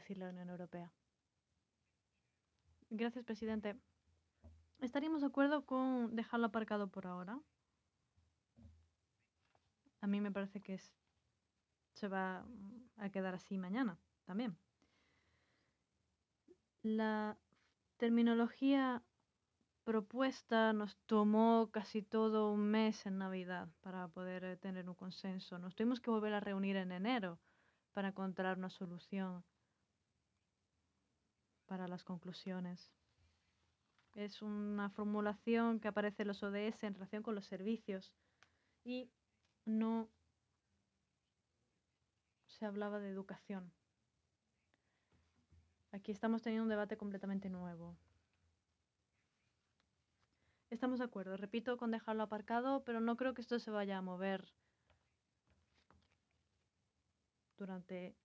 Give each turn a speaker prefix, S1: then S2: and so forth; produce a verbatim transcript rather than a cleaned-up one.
S1: decir la Unión Europea. Gracias, presidente. ¿Estaríamos de acuerdo con dejarlo aparcado por ahora? A mí me parece que es, se va a quedar así mañana también. La terminología propuesta nos tomó casi todo un mes en Navidad para poder eh, tener un consenso. Nos tuvimos que volver a reunir en enero para encontrar una solución para las conclusiones. Es una formulación que aparece en los O D S en relación con los servicios y no se hablaba de educación. Aquí estamos teniendo un debate completamente nuevo. Estamos de acuerdo, repito, con dejarlo aparcado, pero no creo que esto se vaya a mover durante